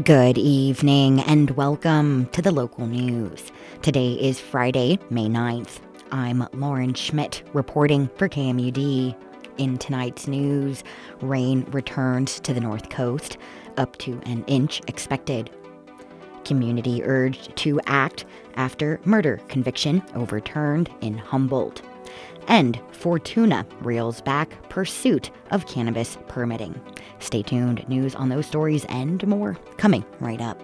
Good evening and welcome to the local news. Today is Friday, May 9th. I'm Lauren Schmidt reporting for KMUD. In tonight's news, rain returns to the North Coast, up to an inch expected. Community urged to act after murder conviction overturned in Humboldt. And Fortuna reels back pursuit of cannabis permitting. Stay tuned. News on those stories and more coming right up.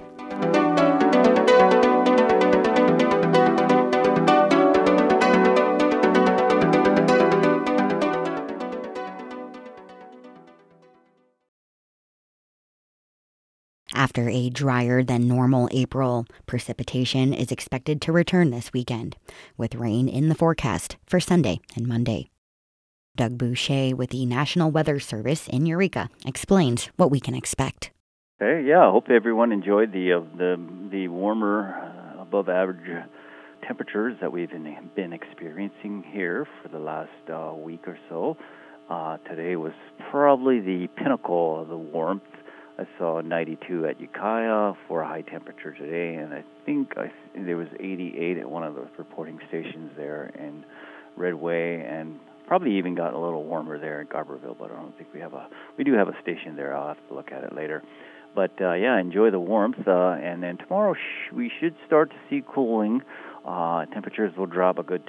After a drier than normal April, precipitation is expected to return this weekend, with rain in the forecast for Sunday and Monday. Doug Boucher with the National Weather Service in Eureka explains what we can expect. Hey, yeah, I hope everyone enjoyed the warmer, above average temperatures that we've been experiencing here for the last week or so. Today was probably the pinnacle of the warmth. I saw 92 at Ukiah for a high temperature today, and I think there was 88 at one of the reporting stations there in Redway, and probably even got a little warmer there in Garberville, but I don't think we do have a station there. I'll have to look at it later. But yeah, enjoy the warmth, and then tomorrow we should start to see cooling. Temperatures will drop a good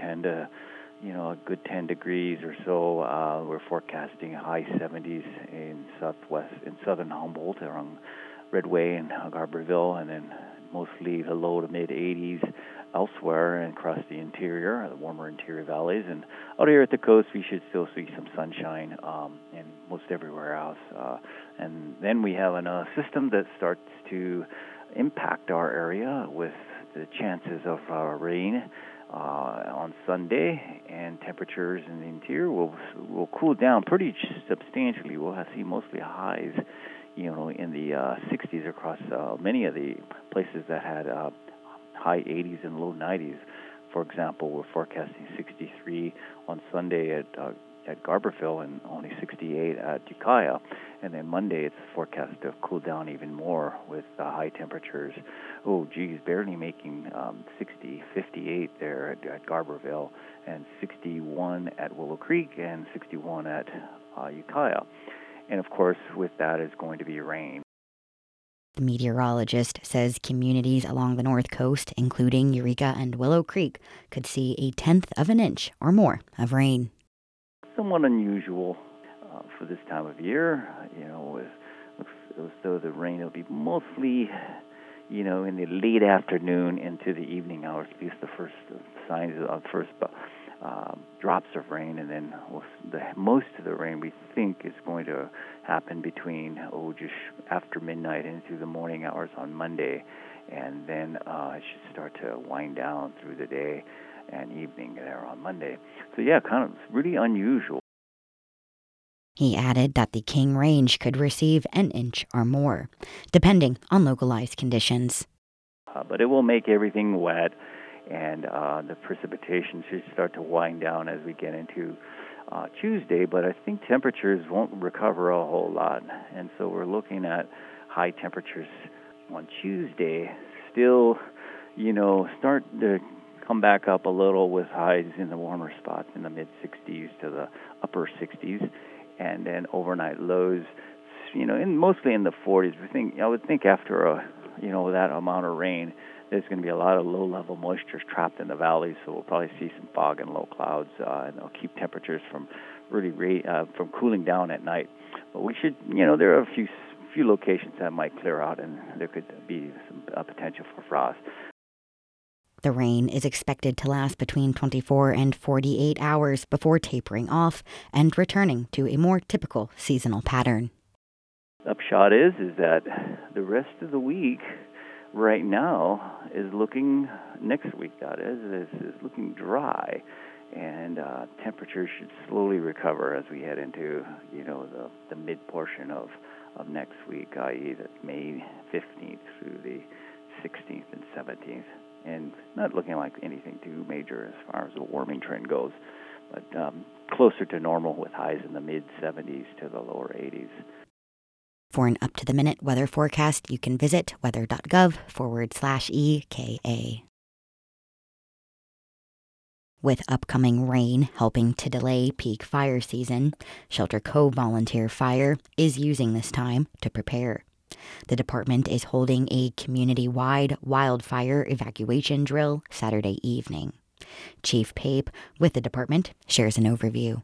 10 degrees or so. We're forecasting high 70s in southern Humboldt, around Redway and Garberville, and then mostly the low to mid 80s elsewhere and across the interior, the warmer interior valleys. And out here at the coast, we should still see some sunshine and most everywhere else. And then we have a system that starts to impact our area with the chances of rain on Sunday, and temperatures in the interior will cool down pretty substantially. We'll see mostly highs, in the 60s across many of the places that had high 80s and low 90s. For example, we're forecasting 63 on Sunday at Garberville and only 68 at Ukiah. And then Monday, it's forecast to cool down even more with high temperatures. Barely making 60, 58 there at Garberville, and 61 at Willow Creek, and 61 at Ukiah. And of course, with that is going to be rain. The meteorologist says communities along the North Coast, including Eureka and Willow Creek, could see a tenth of an inch or more of rain. Somewhat unusual for this time of year. It looks as though the rain will be mostly, in the late afternoon into the evening hours, at least the first signs of drops of rain, and then most of the rain we think is going to happen between just after midnight into the morning hours on Monday, and then it should start to wind down through the day and evening there on Monday. So yeah, kind of really unusual. He added that the King Range could receive an inch or more, depending on localized conditions. But it will make everything wet, and the precipitation should start to wind down as we get into Tuesday, but I think temperatures won't recover a whole lot, and so we're looking at high temperatures on Tuesday, still, start to come back up a little with highs in the warmer spots in the mid-60s to the upper 60s, and then overnight lows, mostly in the 40s. I would think after that amount of rain, there's going to be a lot of low-level moisture trapped in the valleys, so we'll probably see some fog and low clouds, and they'll keep temperatures from from cooling down at night. But we should, there are a few locations that might clear out, and there could be some potential for frost. The rain is expected to last between 24 and 48 hours before tapering off and returning to a more typical seasonal pattern. Upshot is that the rest of the week right now is looking, next week that is looking dry, and temperatures should slowly recover as we head into, the mid portion of next week, i.e. the May 15th through the 16th and 17th. And not looking like anything too major as far as the warming trend goes, but closer to normal with highs in the mid-70s to the lower 80s. For an up-to-the-minute weather forecast, you can visit weather.gov/EKA. With upcoming rain helping to delay peak fire season, Shelter Cove Volunteer Fire is using this time to prepare. The department is holding a community-wide wildfire evacuation drill Saturday evening. Chief Pape with the department shares an overview.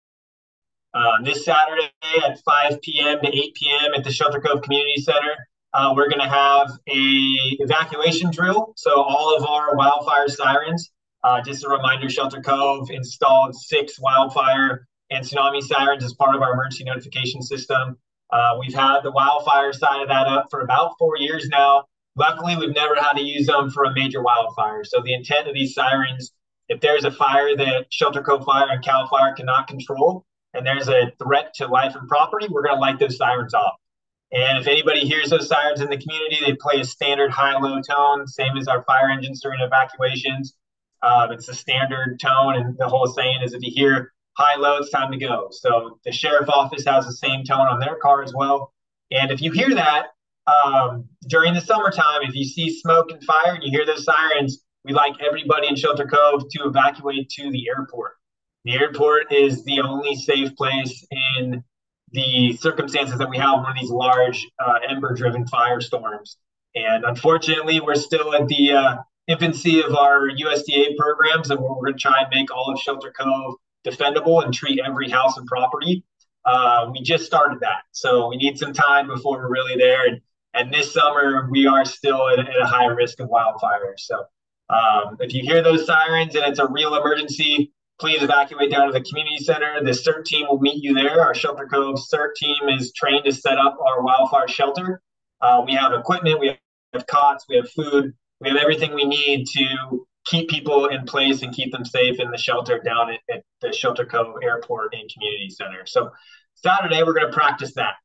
This Saturday at 5 p.m. to 8 p.m. at the Shelter Cove Community Center, we're going to have a evacuation drill. So all of our wildfire sirens, just a reminder, Shelter Cove installed 6 wildfire and tsunami sirens as part of our emergency notification system. We've had the wildfire side of that up for about 4 years now. Luckily, we've never had to use them for a major wildfire. So the intent of these sirens, if there's a fire that Shelter Cove Fire and CAL FIRE cannot control, and there's a threat to life and property, we're going to light those sirens off. And if anybody hears those sirens in the community, they play a standard high-low tone, same as our fire engines during evacuations. It's a standard tone, and the whole saying is if you hear high-low, it's time to go. So the sheriff office has the same tone on their car as well. And if you hear that during the summertime, if you see smoke and fire and you hear those sirens, we like everybody in Shelter Cove to evacuate to the airport. The airport is the only safe place in the circumstances that we have one of these large ember-driven firestorms. And unfortunately, we're still at the infancy of our USDA programs, and we're going to try and make all of Shelter Cove defendable and treat every house and property. We just started that, so we need some time before we're really there. And this summer, we are still at a high risk of wildfires. So if you hear those sirens and it's a real emergency, please evacuate down to the community center. The CERT team will meet you there. Our Shelter Cove CERT team is trained to set up our wildfire shelter. We have equipment, we have cots, we have food, we have everything we need to keep people in place and keep them safe in the shelter down at the Shelter Cove Airport and Community Center. So Saturday, we're going to practice that.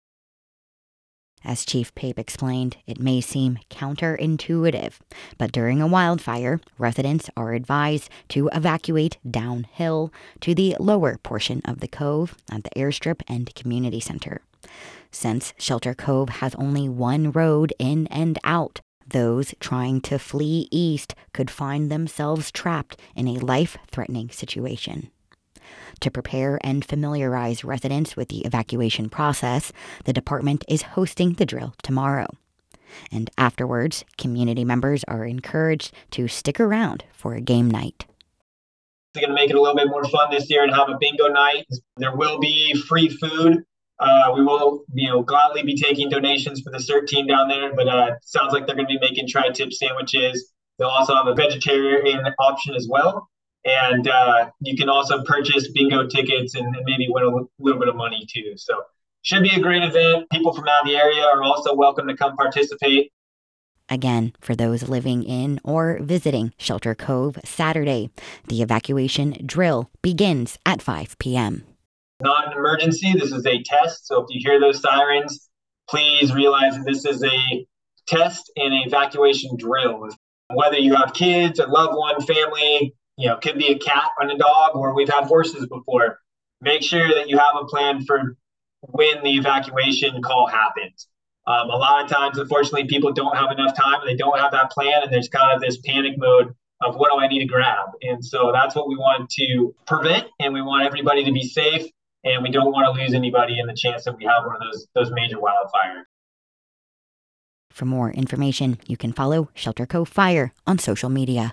As Chief Pape explained, it may seem counterintuitive, but during a wildfire, residents are advised to evacuate downhill to the lower portion of the cove at the airstrip and community center. Since Shelter Cove has only one road in and out, those trying to flee east could find themselves trapped in a life-threatening situation. To prepare and familiarize residents with the evacuation process, the department is hosting the drill tomorrow. And afterwards, community members are encouraged to stick around for a game night. We're going to make it a little bit more fun this year and have a bingo night. There will be free food. We will, gladly be taking donations for the CERT team down there, but it sounds like they're going to be making tri-tip sandwiches. They'll also have a vegetarian option as well. And you can also purchase bingo tickets and maybe win a little bit of money too. So should be a great event. People from out of the area are also welcome to come participate. Again, for those living in or visiting Shelter Cove Saturday, the evacuation drill begins at 5 p.m. Not an emergency. This is a test. So if you hear those sirens, please realize that this is a test and an evacuation drill. Whether you have kids, a loved one, family, could be a cat and a dog, or we've had horses before. Make sure that you have a plan for when the evacuation call happens. A lot of times, unfortunately, people don't have enough time and they don't have that plan, and there's kind of this panic mode of what do I need to grab? And so that's what we want to prevent, and we want everybody to be safe, and we don't want to lose anybody in the chance that we have one of those major wildfires. For more information, you can follow Shelter Cove Fire on social media.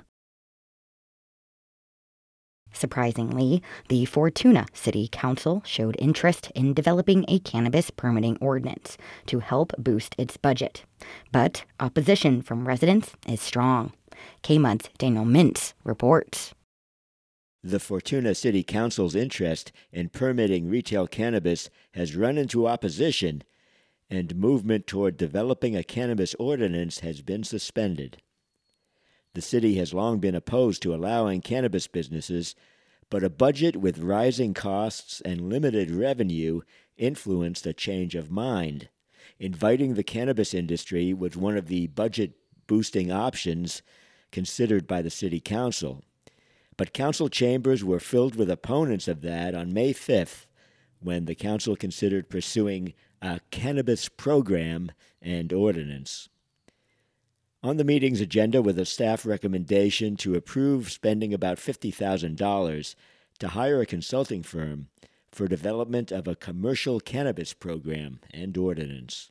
Surprisingly, the Fortuna City Council showed interest in developing a cannabis permitting ordinance to help boost its budget. But opposition from residents is strong. KMUD's Daniel Mintz reports. The Fortuna City Council's interest in permitting retail cannabis has run into opposition, and movement toward developing a cannabis ordinance has been suspended. The city has long been opposed to allowing cannabis businesses, but a budget with rising costs and limited revenue influenced a change of mind. Inviting the cannabis industry was one of the budget-boosting options considered by the city council. But council chambers were filled with opponents of that on May 5th, when the council considered pursuing a cannabis program and ordinance. On the meeting's agenda was a staff recommendation to approve spending about $50,000 to hire a consulting firm for development of a commercial cannabis program and ordinance.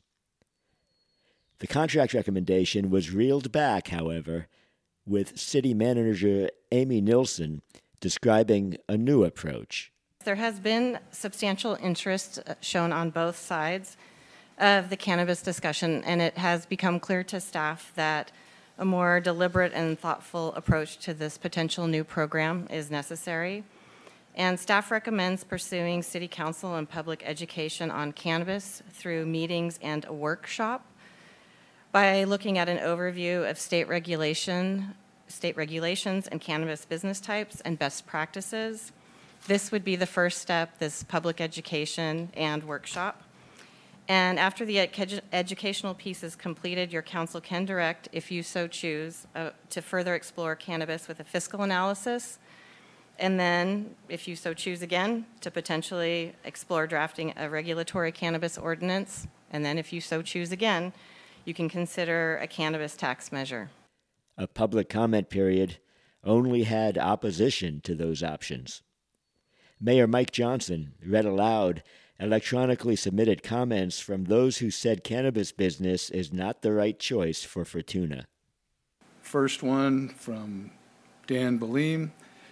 The contract recommendation was reeled back, however, with City Manager Amy Nilsson describing a new approach. There has been substantial interest shown on both sides of the cannabis discussion, and it has become clear to staff that a more deliberate and thoughtful approach to this potential new program is necessary. And staff recommends pursuing City Council and public education on cannabis through meetings and a workshop by looking at an overview of state regulations and cannabis business types and best practices. This would be the first step, this public education and workshop. And after the educational piece is completed, your council can direct, if you so choose, to further explore cannabis with a fiscal analysis. And then, if you so choose again, to potentially explore drafting a regulatory cannabis ordinance. And then, if you so choose again, you can consider a cannabis tax measure. A public comment period only had opposition to those options. Mayor Mike Johnson read aloud electronically submitted comments from those who said cannabis business is not the right choice for Fortuna. First one from Dan Baleem.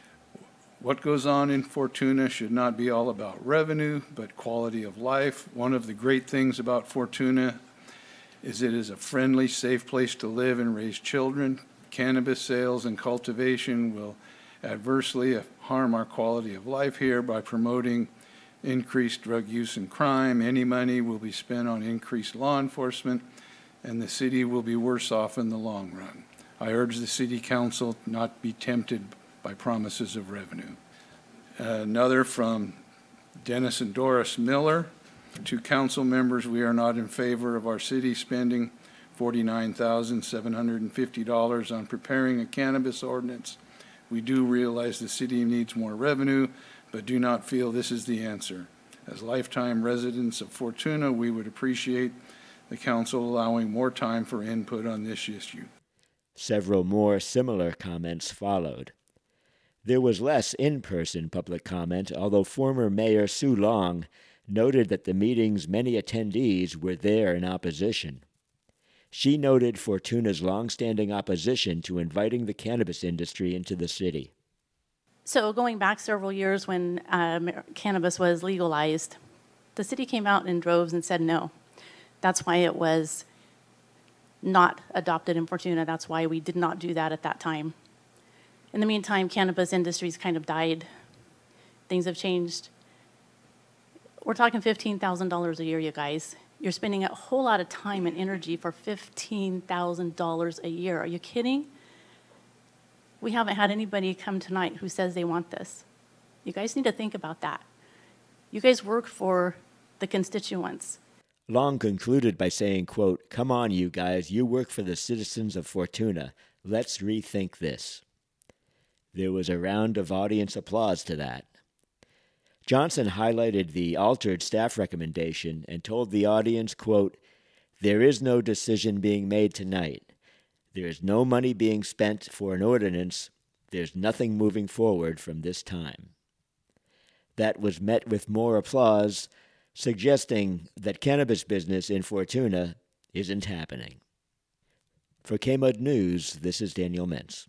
What goes on in Fortuna should not be all about revenue, but quality of life. One of the great things about Fortuna is it is a friendly, safe place to live and raise children. Cannabis sales and cultivation will adversely harm our quality of life here by promoting increased drug use and crime. Any money will be spent on increased law enforcement, and the city will be worse off in the long run. I urge the City Council not be tempted by promises of revenue. Another from Dennis and Doris Miller. To council members, we are not in favor of our city spending $49,750 on preparing a cannabis ordinance. We do realize the city needs more revenue, but do not feel this is the answer. As lifetime residents of Fortuna, we would appreciate the council allowing more time for input on this issue. Several more similar comments followed. There was less in-person public comment, although former Mayor Sue Long noted that the meeting's many attendees were there in opposition. She noted Fortuna's long-standing opposition to inviting the cannabis industry into the city. So going back several years when cannabis was legalized, the city came out in droves and said no. That's why it was not adopted in Fortuna. That's why we did not do that at that time. In the meantime, cannabis industries kind of died. Things have changed. We're talking $15,000 a year, you guys. You're spending a whole lot of time and energy for $15,000 a year. Are you kidding? We haven't had anybody come tonight who says they want this. You guys need to think about that. You guys work for the constituents. Long concluded by saying, quote, "Come on, you guys, you work for the citizens of Fortuna. Let's rethink this." There was a round of audience applause to that. Johnson highlighted the altered staff recommendation and told the audience, quote, "There is no decision being made tonight. There is no money being spent for an ordinance. There's nothing moving forward from this time." That was met with more applause, suggesting that cannabis business in Fortuna isn't happening. For KMUD News, this is Daniel Mentz.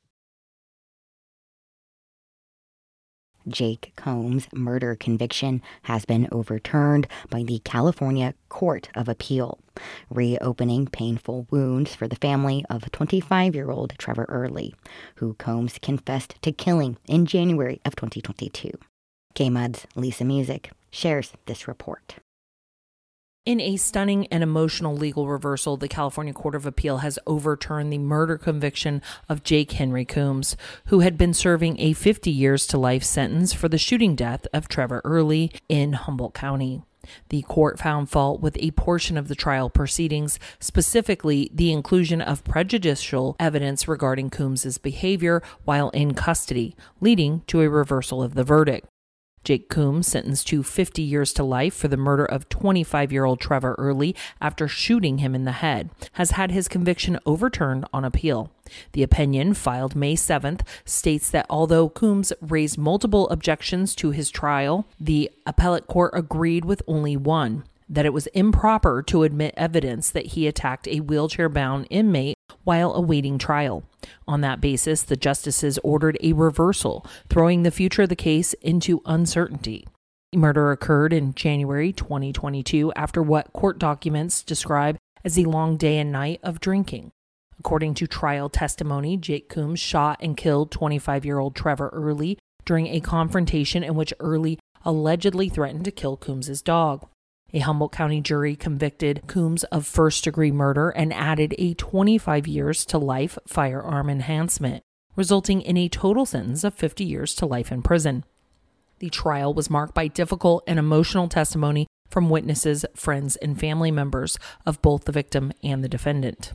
Jake Combs' murder conviction has been overturned by the California Court of Appeal, reopening painful wounds for the family of 25-year-old Trevor Early, who Combs confessed to killing in January of 2022. KMUD's Lisa Music shares this report. In a stunning and emotional legal reversal, the California Court of Appeal has overturned the murder conviction of Jake Henry Combs, who had been serving a 50 years to life sentence for the shooting death of Trevor Early in Humboldt County. The court found fault with a portion of the trial proceedings, specifically the inclusion of prejudicial evidence regarding Combs' behavior while in custody, leading to a reversal of the verdict. Jake Coombs, sentenced to 50 years to life for the murder of 25-year-old Trevor Early after shooting him in the head, has had his conviction overturned on appeal. The opinion, filed May 7th, states that although Coombs raised multiple objections to his trial, the appellate court agreed with only one, that it was improper to admit evidence that he attacked a wheelchair-bound inmate while awaiting trial. On that basis, the justices ordered a reversal, throwing the future of the case into uncertainty. The murder occurred in January 2022 after what court documents describe as a long day and night of drinking. According to trial testimony, Jake Coombs shot and killed 25-year-old Trevor Early during a confrontation in which Early allegedly threatened to kill Coombs' dog. A Humboldt County jury convicted Coombs of first-degree murder and added a 25 years to life firearm enhancement, resulting in a total sentence of 50 years to life in prison. The trial was marked by difficult and emotional testimony from witnesses, friends, and family members of both the victim and the defendant.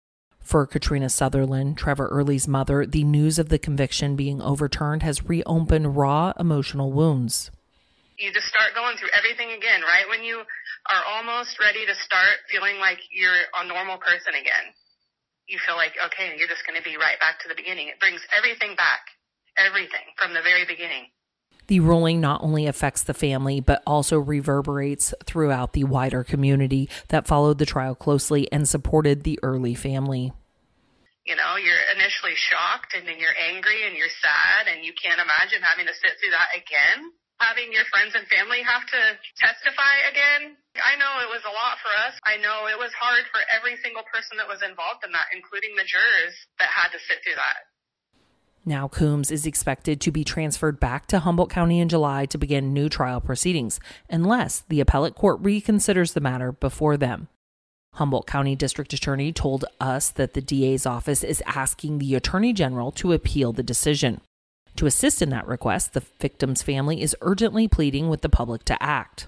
For Katrina Sutherland, Trevor Early's mother, the news of the conviction being overturned has reopened raw emotional wounds. You just start going through everything again, right? When you are almost ready to start feeling like you're a normal person again, you feel like, okay, you're just going to be right back to the beginning. It brings everything back, everything from the very beginning. The ruling not only affects the family, but also reverberates throughout the wider community that followed the trial closely and supported the Early family. You know, you're initially shocked, and then you're angry, and you're sad, and you can't imagine having to sit through that again. Having your friends and family have to testify again. I know it was a lot for us. I know it was hard for every single person that was involved in that, including the jurors that had to sit through that. Now Coombs is expected to be transferred back to Humboldt County in July to begin new trial proceedings, unless the appellate court reconsiders the matter before them. Humboldt County District Attorney told us that the DA's office is asking the Attorney General to appeal the decision. To assist in that request, the victim's family is urgently pleading with the public to act.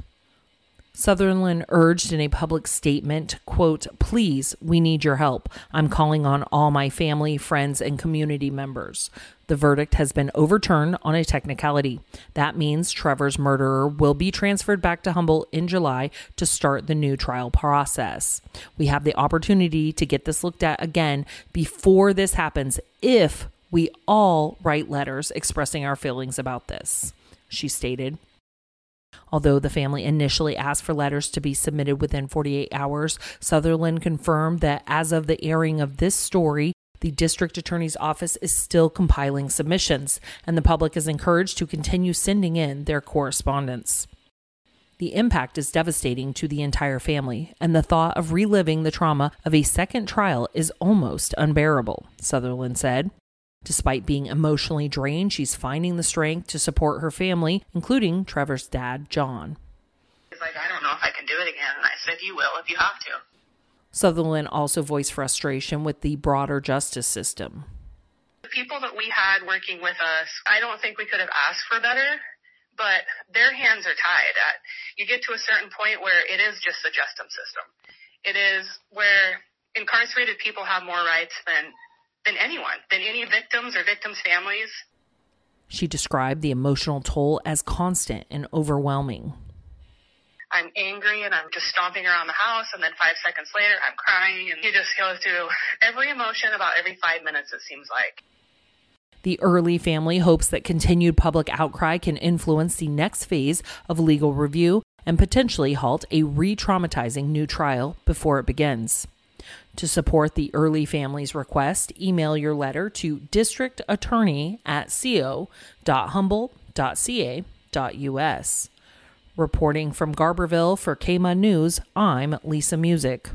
Sutherland urged in a public statement, quote, "Please, we need your help. I'm calling on all my family, friends, and community members." The verdict has been overturned on a technicality. That means Trevor's murderer will be transferred back to Humboldt in July to start the new trial process. We have the opportunity to get this looked at again before this happens if we all write letters expressing our feelings about this, she stated. Although the family initially asked for letters to be submitted within 48 hours, Sutherland confirmed that as of the airing of this story, the district attorney's office is still compiling submissions, and the public is encouraged to continue sending in their correspondence. The impact is devastating to the entire family, and the thought of reliving the trauma of a second trial is almost unbearable, Sutherland said. Despite being emotionally drained, she's finding the strength to support her family, including Trevor's dad, John. He's like, I don't know if I can do it again. And I said, you will if you have to. Sutherland also voiced frustration with the broader justice system. The people that we had working with us, I don't think we could have asked for better, but their hands are tied. You get to a certain point where it is just the justice system. It is where incarcerated people have more rights than anyone, than any victims or victims' families. She described the emotional toll as constant and overwhelming. I'm angry and I'm just stomping around the house, and then 5 seconds later I'm crying, and you just go through every emotion about every 5 minutes, it seems like. The Early family hopes that continued public outcry can influence the next phase of legal review and potentially halt a re-traumatizing new trial before it begins. To support the Early family's request, email your letter to districtattorney@co.humboldt.ca.us. Reporting from Garberville for KMUN News, I'm Lisa Music.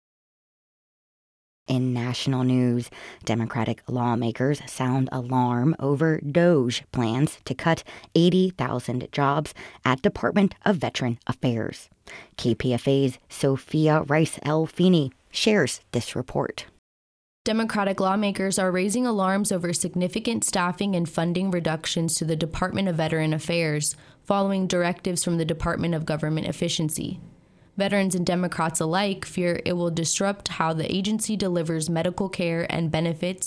In national news, Democratic lawmakers sound alarm over DOGE plans to cut 80,000 jobs at Department of Veteran Affairs. KPFA's Sophia Rice-El-Feeney shares this report. Democratic lawmakers are raising alarms over significant staffing and funding reductions to the Department of Veteran Affairs, following directives from the Department of Government Efficiency. Veterans and Democrats alike fear it will disrupt how the agency delivers medical care and benefits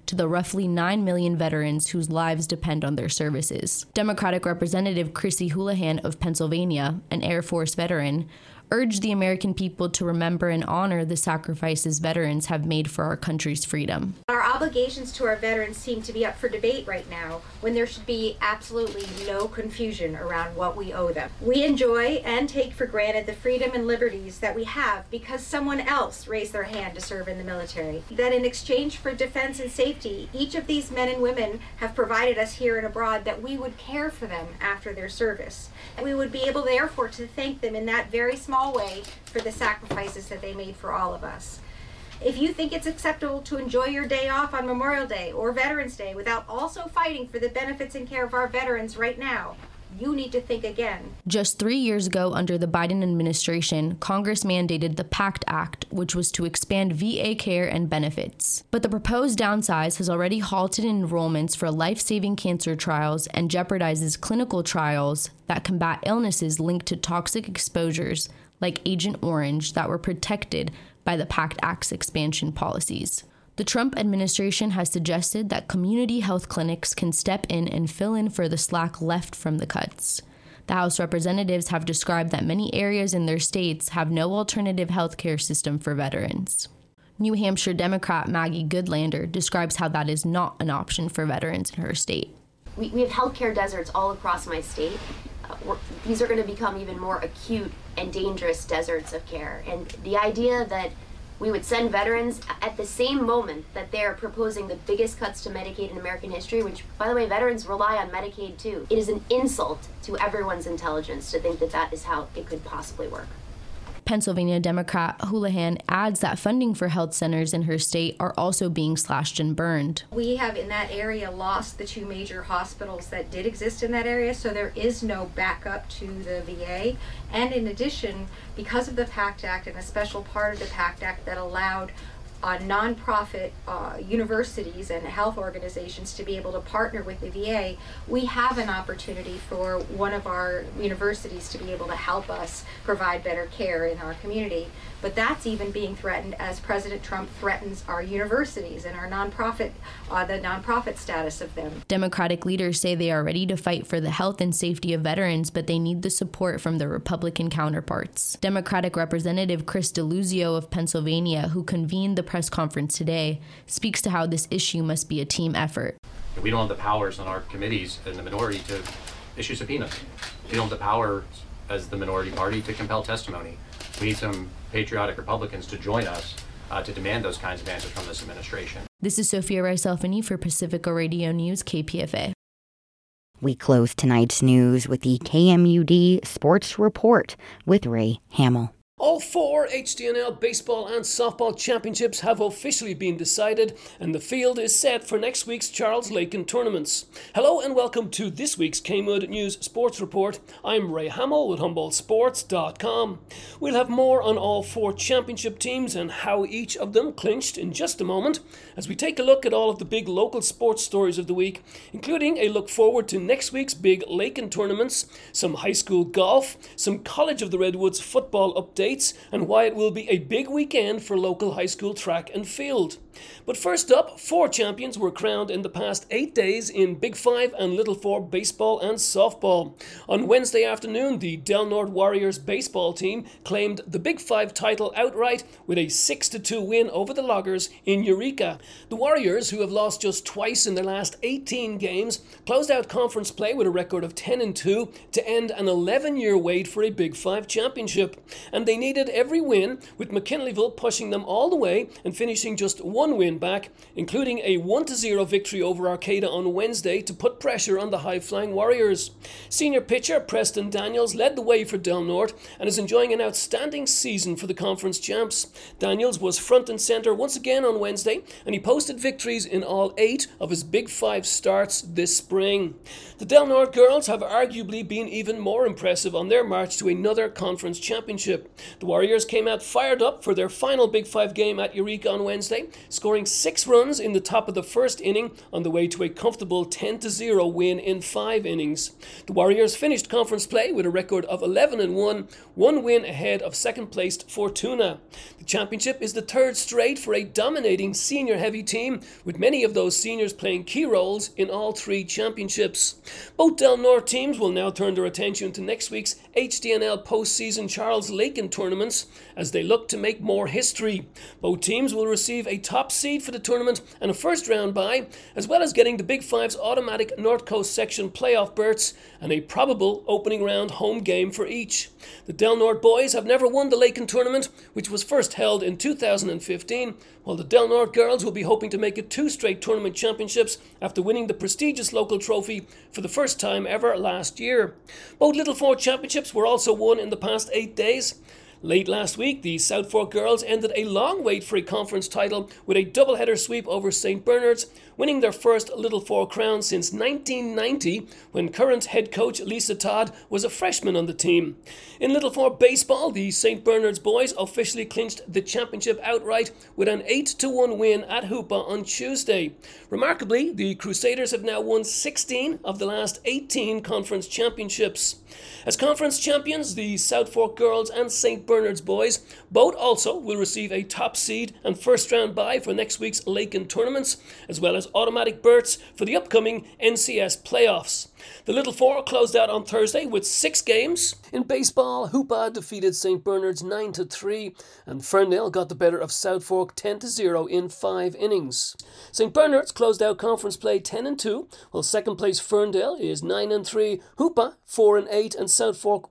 to the roughly 9 million veterans whose lives depend on their services. Democratic Representative Chrissy Houlihan of Pennsylvania, an Air Force veteran, urged the American people to remember and honor the sacrifices veterans have made for our country's freedom. Our obligations to our veterans seem to be up for debate right now, when there should be absolutely no confusion around what we owe them. We enjoy and take for granted the freedom and liberties that we have because someone else raised their hand to serve in the military. That in exchange for defense and safety, each of these men and women have provided us here and abroad, that we would care for them after their service. We would be able, therefore, to thank them in that very small way for the sacrifices that they made for all of us. If you think it's acceptable to enjoy your day off on Memorial Day or Veterans Day without also fighting for the benefits and care of our veterans right now, you need to think again. Just 3 years ago, under the Biden administration, Congress mandated the PACT Act, which was to expand VA care and benefits. But the proposed downsize has already halted enrollments for life-saving cancer trials and jeopardizes clinical trials that combat illnesses linked to toxic exposures like Agent Orange that were protected by the PACT Act's expansion policies. The Trump administration has suggested that community health clinics can step in and fill in for the slack left from the cuts. The House representatives have described that many areas in their states have no alternative health care system for veterans. New Hampshire Democrat Maggie Goodlander describes how that is not an option for veterans in her state. We have healthcare deserts all across my state. These are going to become even more acute and dangerous deserts of care. And the idea that we would send veterans at the same moment that they're proposing the biggest cuts to Medicaid in American history, which, by the way, veterans rely on Medicaid too. It is an insult to everyone's intelligence to think that that is how it could possibly work. Pennsylvania Democrat Houlihan adds that funding for health centers in her state are also being slashed and burned. We have in that area lost the two major hospitals that did exist in that area, so there is no backup to the VA. And in addition, because of the PACT Act and a special part of the PACT Act that allowed nonprofit universities and health organizations to be able to partner with the VA, we have an opportunity for one of our universities to be able to help us provide better care in our community. But that's even being threatened as President Trump threatens our universities and our nonprofit, the nonprofit status of them. Democratic leaders say they are ready to fight for the health and safety of veterans, but they need the support from their Republican counterparts. Democratic Representative Chris DeLuzio of Pennsylvania, who convened the press conference today, speaks to how this issue must be a team effort. We don't have the powers on our committees in the minority to issue subpoenas. We don't have the power as the minority party to compel testimony. We need some patriotic Republicans to join us to demand those kinds of answers from this administration. This is Sophia Rice-Alfani for Pacifica Radio News, KPFA. We close tonight's news with the KMUD Sports Report with Ray Hamill. All four HDNL baseball and softball championships have officially been decided, and the field is set for next week's Charles Lakin tournaments. Hello and welcome to this week's KMUD News Sports Report. I'm Ray Hamill with HumboldtSports.com. We'll have more on all four championship teams and how each of them clinched in just a moment, as we take a look at all of the big local sports stories of the week, including a look forward to next week's big Lakin tournaments, some high school golf, some College of the Redwoods football updates, and why it will be a big weekend for local high school track and field. But first up, four champions were crowned in the past 8 days in Big 5 and Little 4 baseball and softball. On Wednesday afternoon, the Del Norte Warriors baseball team claimed the Big 5 title outright with a 6-2 win over the Loggers in Eureka. The Warriors, who have lost just twice in their last 18 games, closed out conference play with a record of 10-2 to end an 11-year wait for a Big 5 championship. And they needed every win, with McKinleyville pushing them all the way and finishing just one win back, including a 1-0 victory over Arcata on Wednesday to put pressure on the high-flying Warriors. Senior pitcher Preston Daniels led the way for Del Norte and is enjoying an outstanding season for the conference champs. Daniels was front and center once again on Wednesday, and he posted victories in all 8 of his Big 5 starts this spring. The Del Norte girls have arguably been even more impressive on their march to another conference championship. The Warriors came out fired up for their final Big 5 game at Eureka on Wednesday, scoring 6 runs in the top of the first inning on the way to a comfortable 10-0 win in 5 innings. The Warriors finished conference play with a record of 11-1, 1 win ahead of second-placed Fortuna. The The championship is the third straight for a dominating senior-heavy team, with many of those seniors playing key roles in all three championships. Both Del Norte teams will now turn their attention to next week's HDNL postseason Charles Lakin tournaments as they look to make more history. Both teams will receive a top seed for the tournament and a first-round bye, as well as getting the Big Five's automatic North Coast section playoff berths and a probable opening round home game for each. The Del Norte boys have never won the Lakin tournament, which was first held in 2015, while the Del Norte girls will be hoping to make it 2 straight tournament championships after winning the prestigious local trophy for the first time ever last year. Both Little Fork championships were also won in the past 8 days. Late last week, the South Fork girls ended a long wait for a conference title with a doubleheader sweep over St. Bernard's, winning their first Little Fork crown since 1990, when current head coach Lisa Todd was a freshman on the team. In Little Fork baseball, the St. Bernard's boys officially clinched the championship outright with an 8-1 win at Hoopa on Tuesday. Remarkably, the Crusaders have now won 16 of the last 18 conference championships. As conference champions, the South Fork girls and St. Bernard's boys both also will receive a top seed and first round bye for next week's Lakin tournaments, as well as automatic berths for the upcoming NCS playoffs. The Little Fork closed out on Thursday with 6 games. In baseball, Hoopa defeated St. Bernard's 9-3, and Ferndale got the better of South Fork 10-0 in 5 innings. St. Bernard's closed out conference play 10-2, while second place Ferndale is 9-3, Hoopa 4-8, and South Fork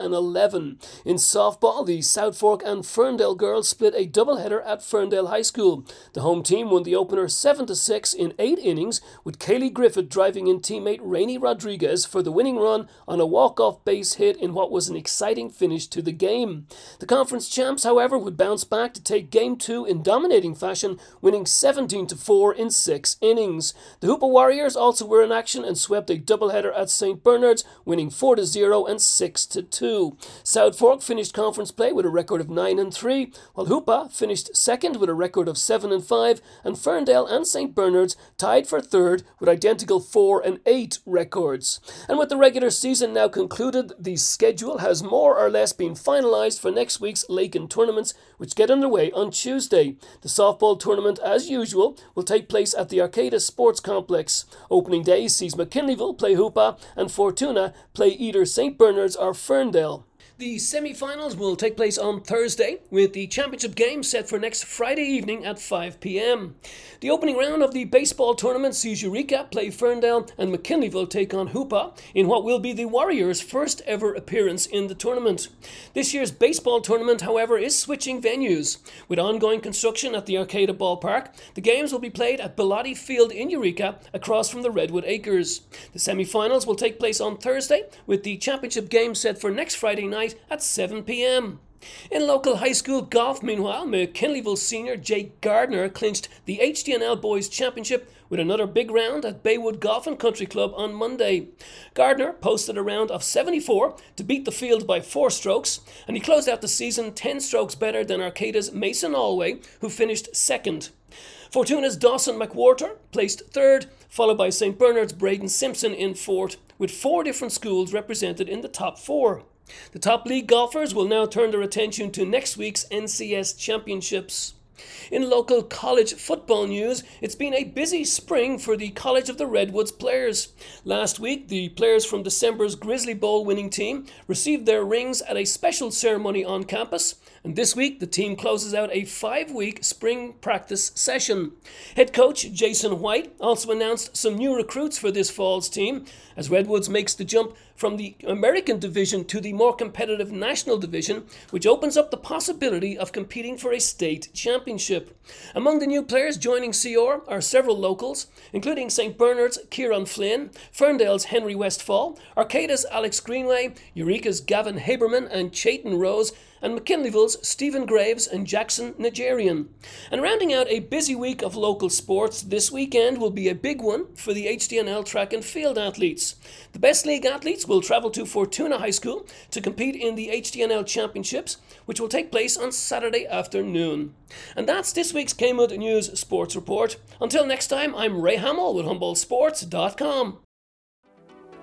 1-11. In softball, the South Fork and Ferndale girls split a doubleheader at Ferndale High School. The home team won the opener 7-6 in 8 innings, with Kaylee Griffith driving in teammate Rainey Rodriguez for the winning run on a walk-off base hit in what was an exciting finish to the game. The conference champs, however, would bounce back to take Game 2 in dominating fashion, winning 17-4 in 6 innings. The Hoopa Warriors also were in action and swept a doubleheader at St. Bernard's, winning 4-0 and 6-2. South Fork finished conference play with a record of 9-3, while Hoopa finished second with a record of 7-5, and Ferndale and St. Bernard's tied for third with identical 4-8 records. And with the regular season now concluded, the schedule has more or less been finalised for next week's Lakin tournaments, which get underway on Tuesday. The softball tournament, as usual, will take place at the Arcata Sports Complex. Opening day sees McKinleyville play Hoopa and Fortuna play either St. Bernard's or Ferndale. The semi-finals will take place on Thursday, with the championship game set for next Friday evening at 5 p.m. The opening round of the baseball tournament sees Eureka play Ferndale and McKinleyville take on Hoopa in what will be the Warriors' first ever appearance in the tournament. This year's baseball tournament, however, is switching venues. With ongoing construction at the Arcata Ballpark, the games will be played at Bellotti Field in Eureka, across from the Redwood Acres. The semi-finals will take place on Thursday, with the championship game set for next Friday night at 7 p.m. In local high school golf, meanwhile, McKinleyville senior Jake Gardner clinched the HDNL Boys Championship with another big round at Baywood Golf and Country Club on Monday. Gardner posted a round of 74 to beat the field by 4 strokes, and he closed out the season 10 strokes better than Arcata's Mason Alway, who finished second. Fortuna's Dawson McWhorter placed third, followed by St. Bernard's Braden Simpson in fourth, with 4 different schools represented in the top 4. The top league golfers will now turn their attention to next week's NCS Championships. In local college football news, it's been a busy spring for the College of the Redwoods players. Last week, the players from December's Grizzly Bowl winning team received their rings at a special ceremony on campus, and this week the team closes out a 5-week spring practice session. Head coach Jason White also announced some new recruits for this fall's team, as Redwoods makes the jump from the American division to the more competitive national division, which opens up the possibility of competing for a state championship. Among the new players joining CR are several locals, including St. Bernard's Kieran Flynn, Ferndale's Henry Westfall, Arcata's Alex Greenway, Eureka's Gavin Haberman and Chayton Rose, and McKinleyville's Stephen Graves and Jackson Nigerian. And rounding out a busy week of local sports, this weekend will be a big one for the HDNL track and field athletes. The best league athletes will travel to Fortuna High School to compete in the HDNL Championships, which will take place on Saturday afternoon. And that's this week's KMUD News Sports Report. Until next time, I'm Ray Hamill with HumboldtSports.com.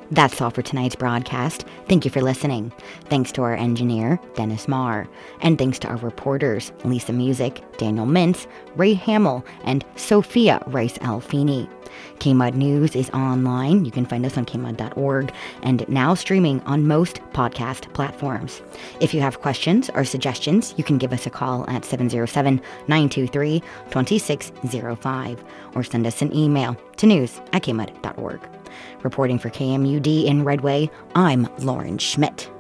That's all for tonight's broadcast. Thank you for listening. Thanks to our engineer, Dennis Marr. And thanks to our reporters, Lisa Music, Daniel Mintz, Ray Hamill, and Sophia Rice-Alfini. KMUD News is online. You can find us on kmud.org and now streaming on most podcast platforms. If you have questions or suggestions, you can give us a call at 707-923-2605 or send us an email to news@kmud.org. Reporting for KMUD in Redway, I'm Lauren Schmidt.